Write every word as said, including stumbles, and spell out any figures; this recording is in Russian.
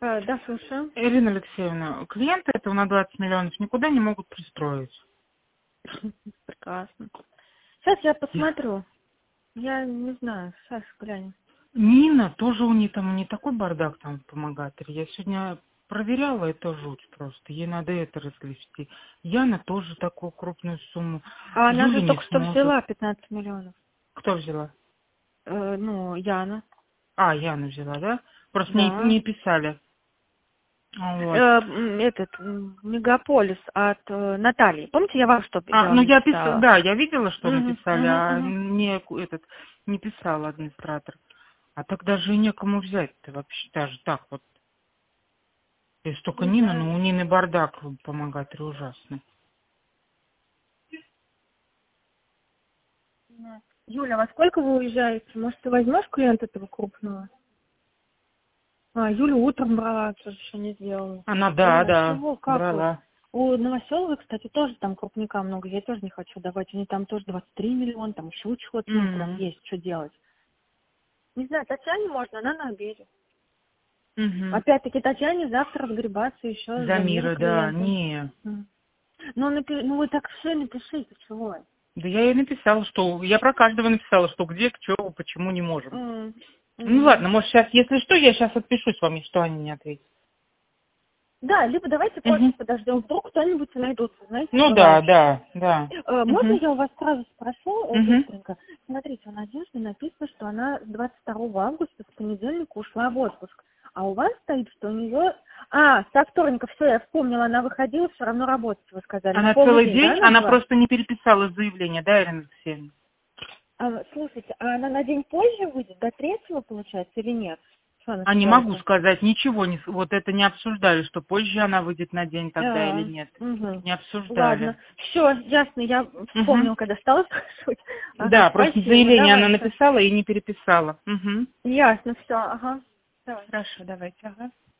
А, да, слушаю. Ирина Алексеевна, клиенты этого на двадцать миллионов никуда не могут пристроить. Прекрасно. Сейчас я посмотрю. Я не знаю, сейчас глянем. Нина, тоже у нее там не такой бардак там в помогаторе. Я сегодня проверяла, это жуть просто. Ей надо это разгрести. Яна тоже такую крупную сумму. А она Юля же не только что сможет. взяла пятнадцать миллионов. Кто взяла? Э, ну, Яна. А, Яна взяла, да? Просто не, Да. не писали. Э, Вот. м, этот, м, мегаполис от э, Натальи. Помните, я вам что А, я ну вам я писала, написала? да, я видела, что Угу, написали, угу, а угу. не ку- этот не писал администратор. А так даже и некому взять-то вообще, даже так вот. Если только Не Нина, знаю. но у Нины бардак помогатель ужасный. Да. Юля, во сколько вы уезжаете? Может, ты возьмешь клиента этого крупного? А, Юля утром брала, тоже еще не сделала. Она, да, Блин, а да, чего, как вот? брала. У Новоселовой, кстати, тоже там крупника много, я тоже не хочу давать. У них там тоже двадцать три миллиона, там еще чего-то, ну, прям М, есть, что делать. Не знаю, Татьяне можно, она на обеде. мгм. Опять-таки, Татьяне завтра разгребаться еще За за мира мира, да, клиентам. не. М. Ну, напи- ну, вы так все напишите, чего? Да я ей написала, что я про каждого написала, что где, к чему, почему не можем. М, Ну мгм. ладно, может сейчас, если что, я сейчас отпишусь вам, что они не ответят. Да, либо давайте позже Мгм. подождем, вдруг кто-нибудь и найдутся, знаете, Ну да, бывает. да, да. Э, Можно Угу. я у вас сразу спрошу э, Угу. быстренько? Смотрите, у Надежды написано, что она с двадцать второго августа с понедельника ушла в отпуск. А у вас стоит, что у нее... А, со вторника, все, я вспомнила, она выходила, все равно работать, вы сказали. На Она полный целый день, да, день, она она была? просто не переписала заявление, да, Ирина Алексеевна? А, слушайте, а она на день позже выйдет, до третьего, получается, или нет? Что она А не могу сказала-то? сказать, ничего не, с- вот это не обсуждали, что позже она выйдет на день тогда или А, нет. угу. Не обсуждали. Ладно. Все, ясно, я Угу. вспомнил, когда стала спрашивать. Ага, Да, просто спасибо, заявление она давайте. написала и не переписала. Угу. Ясно, все, ага. Давай. Хорошо, давайте, ага.